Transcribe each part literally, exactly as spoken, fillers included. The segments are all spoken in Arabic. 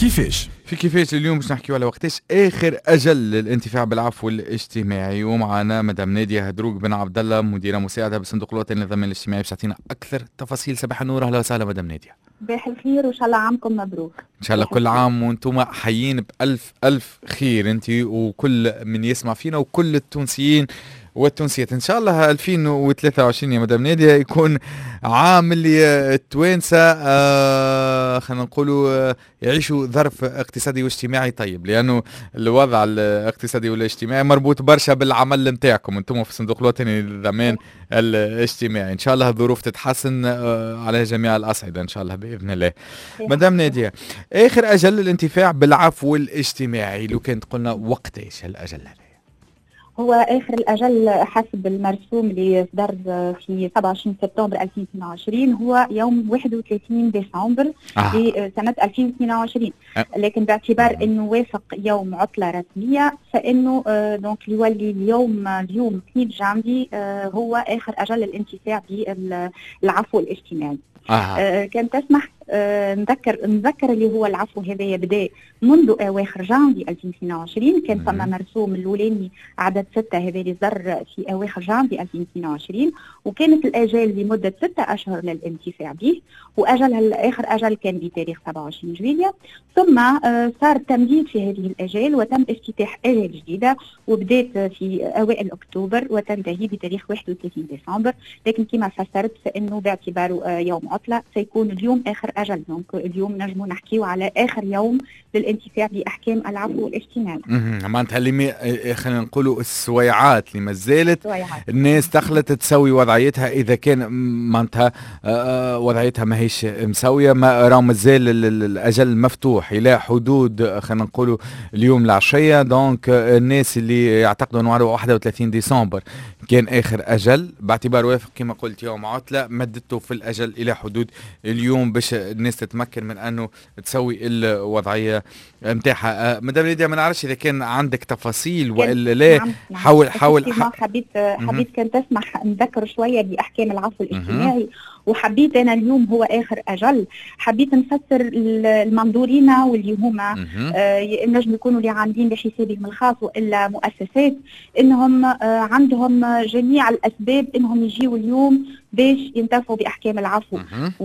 كيفاش؟ في كيفاش اليوم باش نحكيو على وقتاش اخر اجل للانتفاع بالعفو الاجتماعي، ومعنا مدام نادية هدروق بن عبد الله مديره مساعده بالصندوق الوطني للضمان الاجتماعي باش تعطينا اكثر تفاصيل. صباح النور، اهلا وسهلا مدام نادية. صباح الخير وان شاء الله عامكم مبروك. ان شاء الله كل عام وانتم حيين بالف الف خير انت وكل من يسمع فينا وكل التونسيين والتونسيات. ان شاء الله ألفين وثلاثة وعشرين يا مدام نادية يكون عام اللي التوانسه آه خلينا نقولوا آه يعيشوا ظرف اقتصادي واجتماعي طيب، لانه الوضع الاقتصادي والاجتماعي مربوط برشا بالعمل نتاعكم انتم في الصندوق الوطني للضمان الاجتماعي. ان شاء الله الظروف تتحسن آه على جميع الاصعده ان شاء الله باذن الله. مدام نادية، اخر اجل الانتفاع بالعفو الاجتماعي لو كانت قلنا وقتاش الاجل هذا؟ هو آخر الأجل حسب المرسوم اللي صدر في سبعة وعشرين سبتمبر ألفين واثنين وعشرين هو يوم واحد وثلاثين ديسمبر آه. لسنة ألفين واثنين وعشرين. آه. لكن باعتبار أنه وافق يوم عطلة رسمية فإنه آه دونك يولي اليوم اليوم اثنين جانفي آه هو آخر أجل الانتفاع بالعفو الاجتماعي. آه. آه كان تسمح آه نذكر نذكر اللي هو العفو هذا بدا منذ اواخر جانفي ألفين واثنين وعشرين. كان فما مرسوم الاولاني عدد ستة هذا اللي صدر في اواخر جانفي ألفين واثنين وعشرين، وكانت الاجال لمده ستة اشهر للانتفاع به، واجل اخر اجل كان بتاريخ سبعة وعشرين جويلية. ثم آه صار تمديد في هذه الاجال وتم افتتاح اجال جديده وبدات في اوائل اكتوبر وتنتهي بتاريخ واحد وثلاثين ديسمبر. لكن كما فسرت فانه باعتباره آه يوم عطله سيكون اليوم اخر اجل، دونك اليوم نجموا نحكيو على اخر يوم للانتفاع باحكام العفو الاجتماعي. معناتها اللي خلينا نقولوا السويعات اللي ما زالت الناس دخلت تسوي وضعيتها، اذا كان معناتها وضعيتها ما هيش مسويه ما راه مازال الاجل مفتوح الى حدود خلينا نقولوا اليوم العشيه. دونك الناس اللي يعتقدوا انه واحد وثلاثين ديسمبر كان اخر اجل باعتبار وافق كما قلت يوم عطله، مدته في الاجل الى حدود اليوم باش الناس تتمكن من انه تسوي الوضعيه نتاعها. مدام نادية ما نعرفش اذا كان عندك تفاصيل والا لا. نعم. حاول حاول حبيت حبيت كان تسمح نذكر شويه باحكام العفو الاجتماعي، وحبيت انا اليوم هو اخر اجل حبيت نفسر المنظورين واللي هما آه نجم يكونوا اللي عاملين بحسابهم الخاص والا مؤسسات انهم آه عندهم جميع الاسباب انهم يجيوا اليوم باش ينتفعوا باحكام العفو.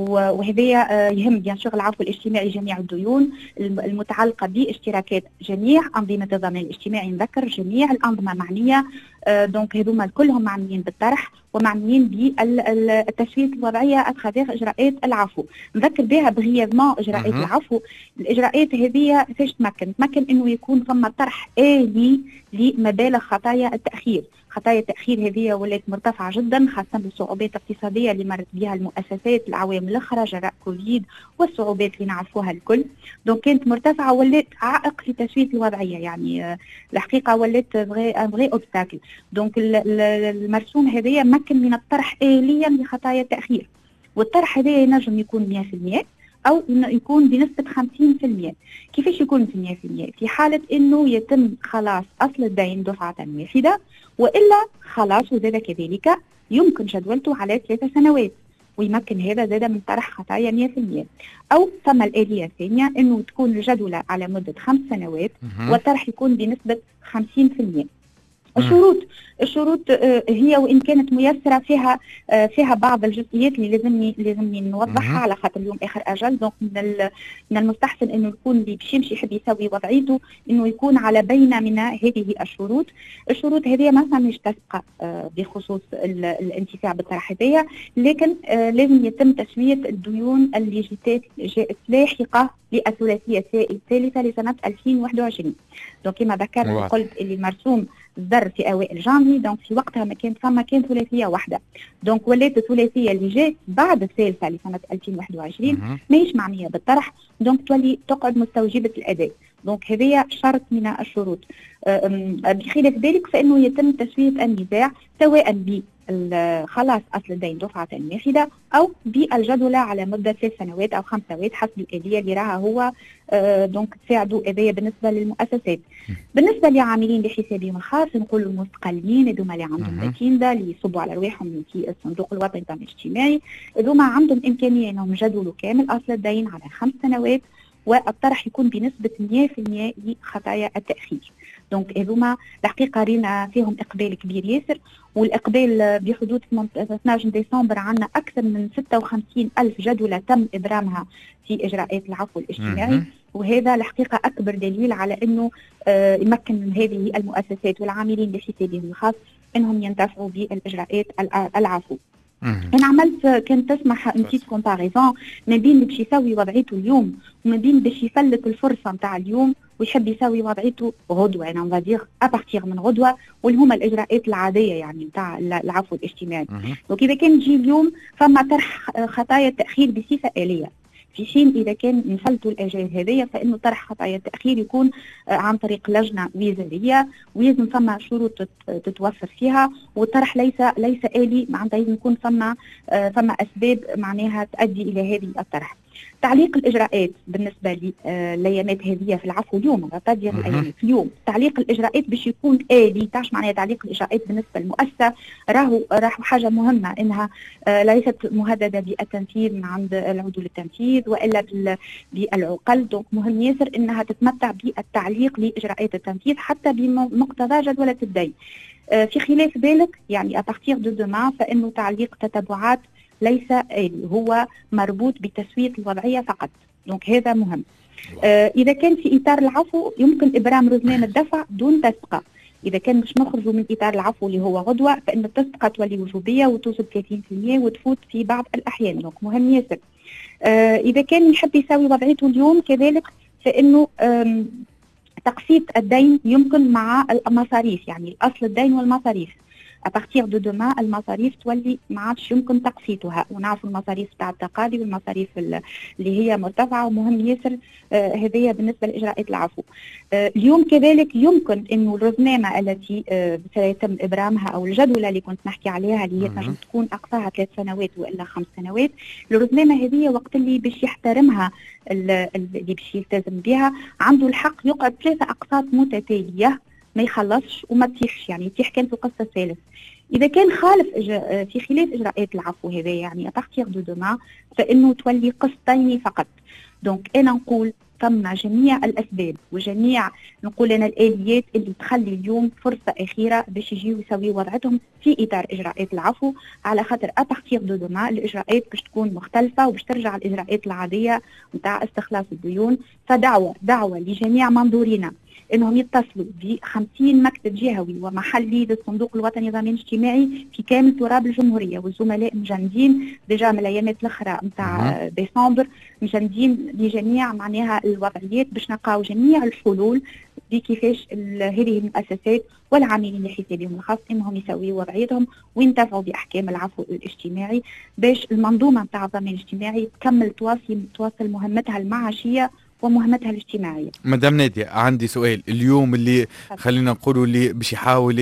وهذا آه يهم بيان سور العفو الاجتماعي جميع الديون المتعلقه باشتراكات جميع انظمه الضمان الاجتماعي. نذكر جميع الانظمه معنيه آه دونك هذوما كلهم معنيين بالطرح ومعنيين بالتسويه الوضعيه اتخاذ اجراءات العفو. نذكر بها بغيابما اجراءات أه. العفو. الاجراءات هذه فاش تمكن تمكن انه يكون ثم طرح آلي لمبالغ خطايا التاخير. خطايا التاخير هذه ولات مرتفعه جدا خاصه بالصعوبات الاقتصاديه اللي مرت بها المؤسسات العوام الاخرى جراء كوفيد والصعوبات اللي نعرفوها الكل. دونك كانت مرتفعه ولات عائق في تسويه الوضعيه، يعني الحقيقه ولات فغي فغي اوبستاكل. دونك المرسوم هذايا مكن من الطرح آليا لخطايا التاخير، والطرح هذايا ينجم يكون مئة بالمئة أو يكون بنسبة خمسين بالمئة. كيفاش يكون في مئة بالمئة؟ في حالة إنه يتم خلاص أصل الدين دفعة واحدة، وإلا خلاص وزاد كذلك يمكن جدولته على ثلاثة سنوات ويمكن هذا زاد من طرح خطايا مئة بالمئة. أو ثم الآلية الثانية إنه تكون الجدولة على مدة خمس سنوات والطرح يكون بنسبة خمسين بالمئة. الشروط الشروط هي وان كانت ميسره فيها فيها بعض الجزئيات اللي لازمني لازمني نوضحها على خاطر اليوم اخر اجل. دونك من من المستحسن انه يكون اللي باش يمشي يحب يسوي وضعيته انه يكون على بينه من هذه الشروط. الشروط هذه مثلا مش تسبق بخصوص الانتفاع بالطرح هذايا، لكن لازم يتم تسويه الديون اللي جاءت لاحقه للثلاثيه الثالثه لسنه ألفين وواحد وعشرين. دونك كما ذكرت وقلت اللي المرسوم صدر في اوائل جانفي، دونك في وقتها ما كان فما كان ثلاثيه واحده. دونك ولات الثلاثيه اللي جات بعد الثالثه لسنه ألفين وواحد وعشرين ماهيش معنيه بالطرح، دونك تولي تقعد مستوجبه الاداء. دونك هذه شرط من الشروط. بخلاف ذلك فانه يتم تسويه النزاع سواء ب خلاص أصل الدين دفعة واحدة أو بالجدولة على مدة ثلاث سنوات أو خمس سنوات حسب الآلية اللي راها هو آه دونك تساعدوا هذايا بالنسبة للمؤسسات. بالنسبة لعاملين بحسابهم الخاص نقولوا المستقلين هذوما اللي عندهم ماكيندا اللي يصبوا على رواحهم في الصندوق الوطني للضمان الاجتماعي، هذوما عندهم إمكانية أنهم يجدولوا كامل أصل الدين على خمس سنوات والطرح يكون بنسبه مئة بالمئة لخطايا التاخير. دونك هذوما الحقيقه رينا فيهم اقبال كبير ياسر، والاقبال بحدود اثني عشر ديسمبر عندنا اكثر من ستة وخمسين الف جدوله تم ابرامها في اجراءات العفو الاجتماعي، وهذا الحقيقه اكبر دليل على انه آه يمكن من هذه المؤسسات والعاملين بحسابهم الخاص انهم ينتفعوا بالاجراءات العفو. انا عملت كان تسمح نسيت كومباريزون ما بين اللي باش يسوي وضعيته اليوم وما بين باش يفلت الفرصه نتاع اليوم ويحب يسوي وضعيته غدوه، انا نفادير ابارتيغ من غدوه، واللي هما الاجراءات العاديه يعني نتاع العفو الاجتماعي. دونك اذا كان نجي اليوم فما طرح خطايا التاخير بصفه اليه، في حين اذا كان نفلتوا الاجال هذيا فانه طرح خطايا التاخير يكون عن طريق لجنه وزاريه ولازم فما شروط تتوفر فيها، والطرح ليس ليس الي، معناتها لازم يكون فما فما اسباب معناها تؤدي الى هذه الطرح. تعليق الاجراءات بالنسبه للايامات هذه في العفو اليوم غادي الايامات اليوم تعليق الاجراءات باش يكون الي. تاش معناها تعليق الاجراءات بالنسبه للمؤسسه راهو راهو حاجه مهمه انها ليست مهدده بالتنفيذ من عند العدول التنفيذ والا بالعقل. دونك مهم ياسر انها تتمتع بالتعليق لاجراءات التنفيذ حتى بمقتضى جدوله الدين. في خلاف ذلك يعني ابارتيغ دو دوما فانه تعليق تتبعات ليس آلي، هو مربوط بتسوية الوضعية فقط. دونك هذا مهم. آه إذا كان في إطار العفو يمكن إبرام رزمان الدفع دون تسبقة. إذا كان مش نخرجوا من إطار العفو اللي هو غدوة فإن التسبقة تولي وجوبية وتوصل ثلاثين بالمئة وتفوت في بعض الأحيان. دونك مهم ياسر. آه إذا كان يحب يساوي وضعيته اليوم كذلك فإنه تقسيط الدين يمكن مع المصاريف، يعني أصل الدين والمصاريف. أبارتيغ دو دوما المصاريف تولي ما عادش يمكن تقسيطها، ونعرفوا المصاريف تاع التقاضي والمصاريف اللي هي مرتفعه ومهم ياسر آه هذه بالنسبه لاجراءات العفو. آه اليوم كذلك يمكن انه الرزنامه التي آه سيتم ابرامها او الجدوله اللي كنت نحكي عليها اللي هي تنجم تكون اقصاها ثلاث سنوات والا خمس سنوات، الرزنامه هذه وقت اللي باش يحترمها اللي باش يلتزم بها عنده الحق يقعد ثلاثه اقساط متتاليه ما يخلصش وما تيحش، يعني يتيح كان في القسط الثالث. إذا كان خالف إجراء في خلاف إجراءات العفو هذا يعني أبارتيغ دو دوما فإنه تولي قسطين فقط. دونك أنا نقول ثم جميع الأسباب وجميع نقول أنا الآليات اللي تخلي اليوم فرصة أخيرة باش يجيو يسويوا وضعتهم في إطار إجراءات العفو، على خاطر أبارتيغ دو دوما الإجراءات باش تكون مختلفة وباش ترجع الإجراءات العادية نتاع استخلاص الديون. فدعوة دعوة لجميع منظورينا انهم يتصلوا ب خمسين مكتب جهوي ومحلي للصندوق الوطني للضمان الاجتماعي في كامل تراب الجمهوريه، والزملاء مجندين ديجا من الايامات الاخرى نتاع ديسمبر مجندين لجميع معناها الوضعيات باش نلقاو جميع الحلول بكيفاش هذه المؤسسات والعاملين لحسابهم الخاص انهم يسويوا وضعيتهم وينتفعوا باحكام العفو الاجتماعي باش المنظومه نتاع الضمان الاجتماعي تكمل تواصل تواصل مهمتها المعاشيه ومهمتها الاجتماعيه. مدام نادية عندي سؤال، اليوم اللي خلينا نقولوا اللي باش يحاول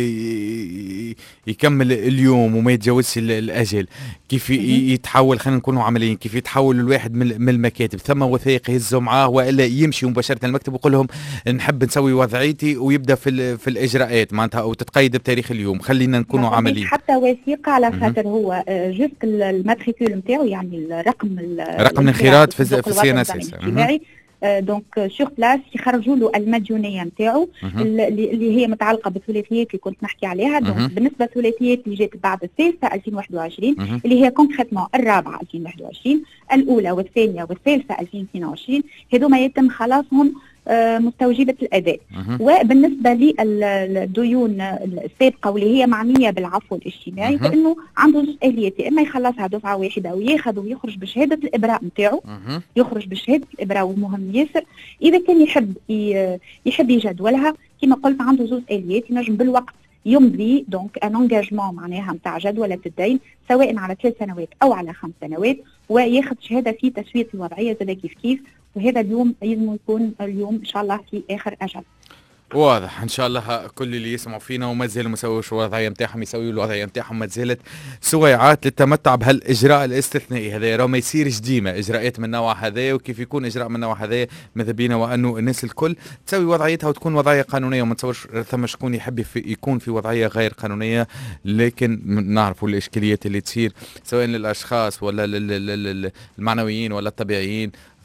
يكمل اليوم وما يتجاوزش الاجل، كيف يتحول خلينا نكونوا عمليين، كيف يتحول الواحد من المكاتب ثم وثائق يهزوا معاه والا يمشي مباشره المكتب ويقول لهم نحب نسوي وضعيتي ويبدا في في الاجراءات معناتها او تتقيد بتاريخ اليوم؟ خلينا نكونوا عمليين. حتى وثيقه على خاطر هو جوست الماتريكول نتاعو يعني الرقم رقم الانخراط في السي ان اس. دونك سور بلاس يخرجوا له المديونيه نتاعو اللي هي متعلقه بالثلاثيات اللي كنت نحكي عليها. دونك بالنسبه للثلاثيات اللي جات بعد الثالثه ألفين وواحد وعشرين اللي هي كونكريتمون الرابعه ألفين وواحد وعشرين، الاولى والثانيه والثالثه ألفين واثنين وعشرين هذوما يتم خلاصهم مستوجبة الأداء. وبالنسبة للديون السابقة واللي هي معنية بالعفو الاجتماعي فإنه عنده زوج آليات، إما يخلصها دفعة واحدة وياخذ ويخرج بشهادة الإبراء نتاعو، يخرج بشهادة الإبراء ومهم ياسر. إذا كان يحب يحب يجدولها كما قلت عنده زوج آليات، ينجم بالوقت يمضي دونك ان انجاجمون معناها نتاع جدولة الدين سواء على ثلاث سنوات أو على خمس سنوات وياخذ شهادة في تسوية الوضعية زي كيف كيف، وهذا اليوم لازم يكون اليوم ان شاء الله في اخر اجل. واضح ان شاء الله كل اللي يسمعوا فينا وما زالوا ما سووش الوضعيه نتاعهم يسويوا الوضعيه نتاعهم، ما زالت سويعات للتمتع بهالاجراء الاستثنائي هذا، راه ما يصيرش ديما اجراءات من النوع هذا، وكيف يكون اجراء من النوع هذا ماذا بينا وانه الناس الكل تسوي وضعيتها وتكون وضعيه قانونيه، وما تصورش ثم شكون يحب في يكون في وضعيه غير قانونيه. لكن نعرفوا الاشكاليات اللي تصير سواء للاشخاص ولا المعنويين ولا الطبيعيين في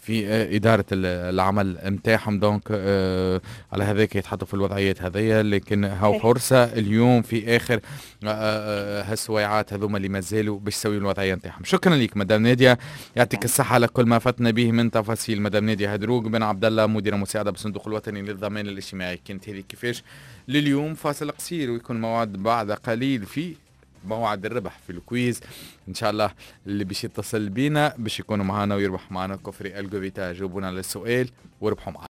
في إدارة العمل متاعهم. دونك آه على هذاك يتحطوا في الوضعيات هذيا، لكن هاو فرصة اليوم في آخر آه هالسويعات هذوما اللي مازالوا باش يسويوا الوضعية نتاعهم. شكرا لك مدام نادية، يعطيك الصحة على كل ما فتنا به من تفاصيل. مدام نادية هدروق بن عبد الله، مديرة مساعدة بالصندوق الوطني للضمان الاجتماعي. كانت هذه كيفاش لليوم. فاصل قصير ويكون موعد بعد قليل في موعد الربح في الكويز ان شاء الله. اللي باش يتصل بينا باش يكونوا معنا ويربح معنا كفري الجوفيتا. جاوبونا على السؤال وربحوا معنا.